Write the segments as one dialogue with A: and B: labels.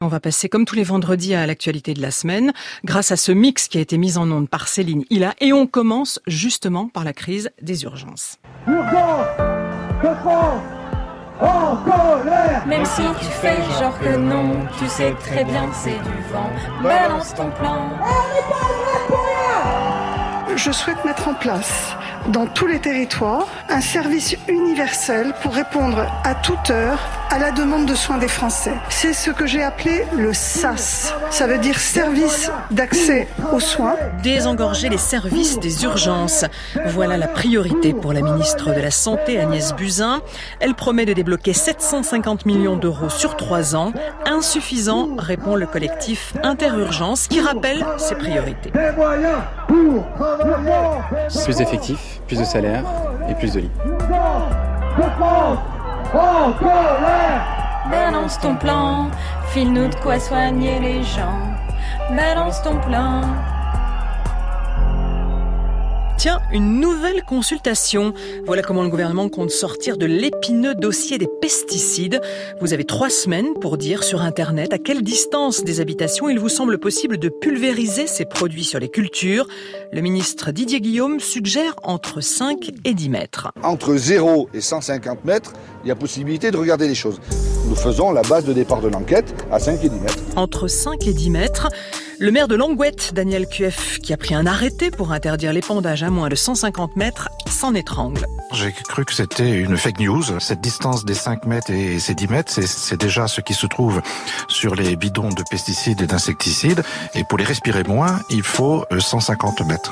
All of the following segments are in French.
A: On va passer comme tous les vendredis à l'actualité de la semaine grâce à ce mix qui a été mis en onde par Céline Hilla et on commence justement par la crise des urgences.
B: Urgence de France en colère.
C: Même si tu fais genre que non, tu sais très bien que c'est du vent. Balance ton plan.
D: Je souhaite mettre en place dans tous les territoires un service universel pour répondre à toute heure à la demande de soins des Français. C'est ce que j'ai appelé le SAS. Ça veut dire service d'accès aux soins.
A: Désengorger les services des urgences. Voilà la priorité pour la ministre de la Santé Agnès Buzyn. Elle promet de débloquer 750 millions d'euros sur 3 ans. Insuffisant, répond le collectif Interurgence qui rappelle ses priorités.
B: Des moyens pour travailler.
E: Plus d'effectifs, plus de salaires et plus de lits.
B: Urgence de France en colère.
C: Balance ton plan. File-nous de quoi soigner les gens. Balance ton plan.
A: Tiens, une nouvelle consultation. Voilà comment le gouvernement compte sortir de l'épineux dossier des pesticides. Vous avez 3 semaines pour dire sur Internet à quelle distance des habitations il vous semble possible de pulvériser ces produits sur les cultures. Le ministre Didier Guillaume suggère entre 5 et 10 mètres.
F: Entre 0 et 150 mètres, il y a possibilité de regarder les choses. Nous faisons la base de départ de l'enquête à 5 et 10 mètres.
A: Entre 5 et 10 mètres, le maire de Langouette, Daniel Cueff, qui a pris un arrêté pour interdire l'épandage à moins de 150 mètres, s'en étrangle.
G: J'ai cru que c'était une fake news. Cette distance des 5 mètres et ces 10 mètres, c'est déjà ce qui se trouve sur les bidons de pesticides et d'insecticides. Et pour les respirer moins, il faut 150 mètres.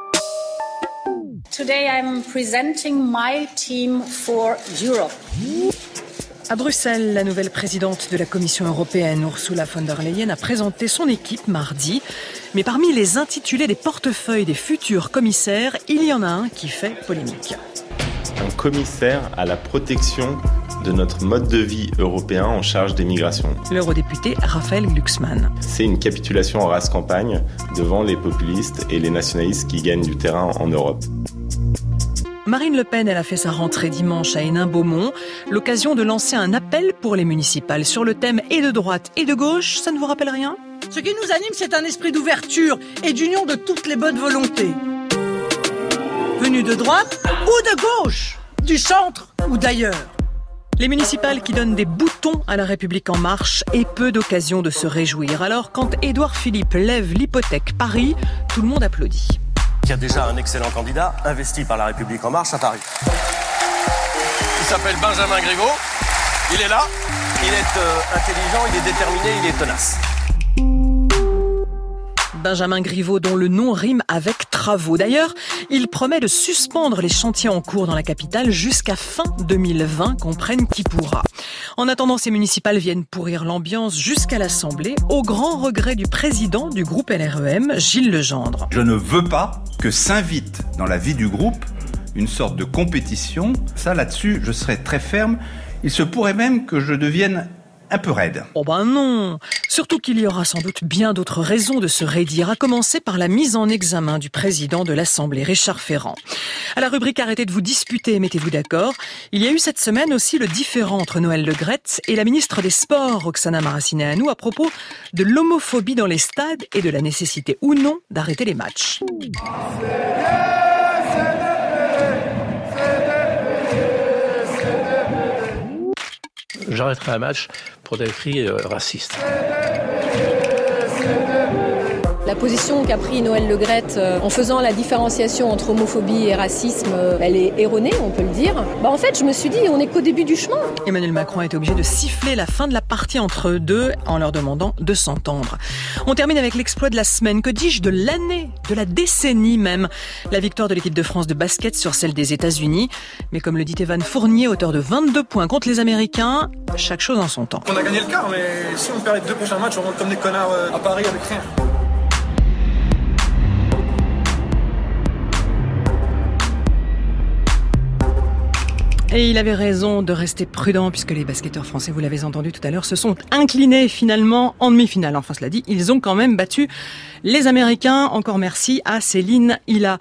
C: Today I'm presenting my team for Europe.
A: À Bruxelles, la nouvelle présidente de la Commission européenne, Ursula von der Leyen, a présenté son équipe mardi. Mais parmi les intitulés des portefeuilles des futurs commissaires, il y en a un qui fait polémique.
H: Un commissaire à la protection de notre mode de vie européen en charge des migrations.
A: L'eurodéputé Raphaël Glucksmann.
H: C'est une capitulation en rase campagne devant les populistes et les nationalistes qui gagnent du terrain en Europe.
A: Marine Le Pen, elle a fait sa rentrée dimanche à Hénin-Beaumont, l'occasion de lancer un appel pour les municipales sur le thème et de droite et de gauche. Ça ne vous rappelle rien ?
I: Ce qui nous anime, c'est un esprit d'ouverture et d'union de toutes les bonnes volontés. Venus de droite ou de gauche, du centre ou d'ailleurs.
A: Les municipales qui donnent des boutons à la République en marche et peu d'occasions de se réjouir. Alors quand Édouard Philippe lève l'hypothèque Paris, tout le monde applaudit.
J: Il y a déjà un excellent candidat investi par la République En Marche à Paris. Il s'appelle Benjamin Griveaux. Il est là. Il est intelligent, il est déterminé, il est tenace.
A: Benjamin Griveaux, dont le nom rime avec travaux. D'ailleurs, il promet de suspendre les chantiers en cours dans la capitale jusqu'à fin 2020, comprenne qui pourra. En attendant, ces municipales viennent pourrir l'ambiance jusqu'à l'Assemblée, au grand regret du président du groupe LREM, Gilles Legendre.
K: Je ne veux pas que s'invite dans la vie du groupe une sorte de compétition. Ça, là-dessus, je serai très ferme. Il se pourrait même que je devienne un peu raide.
A: Oh ben non. Surtout qu'il y aura sans doute bien d'autres raisons de se raidir, à commencer par la mise en examen du président de l'Assemblée, Richard Ferrand. À la rubrique Arrêtez de vous disputer, mettez-vous d'accord, il y a eu cette semaine aussi le différend entre Noël Le Graët et la ministre des Sports, Roxana Maracineanu, à propos de l'homophobie dans les stades et de la nécessité ou non d'arrêter les matchs.
L: J'arrêterai un match pour des cris racistes.
M: La position qu'a pris Noël Le Graët en faisant la différenciation entre homophobie et racisme, elle est erronée, on peut le dire. En fait, je me suis dit, on n'est qu'au début du chemin.
A: Emmanuel Macron a été obligé de siffler la fin de la partie entre eux deux en leur demandant de s'entendre. On termine avec l'exploit de la semaine, que dis-je, de l'année, de la décennie même. La victoire de l'équipe de France de basket sur celle des États-Unis. Mais comme le dit Evan Fournier, auteur de 22 points contre les Américains, chaque chose en son temps.
N: On a gagné le quart, mais si on perd les 2 prochains matchs, on rentre comme des connards à Paris avec rien.
A: Et il avait raison de rester prudent puisque les basketteurs français, vous l'avez entendu tout à l'heure, se sont inclinés finalement en demi-finale. Enfin, cela dit, ils ont quand même battu les Américains. Encore merci à Céline Hilla.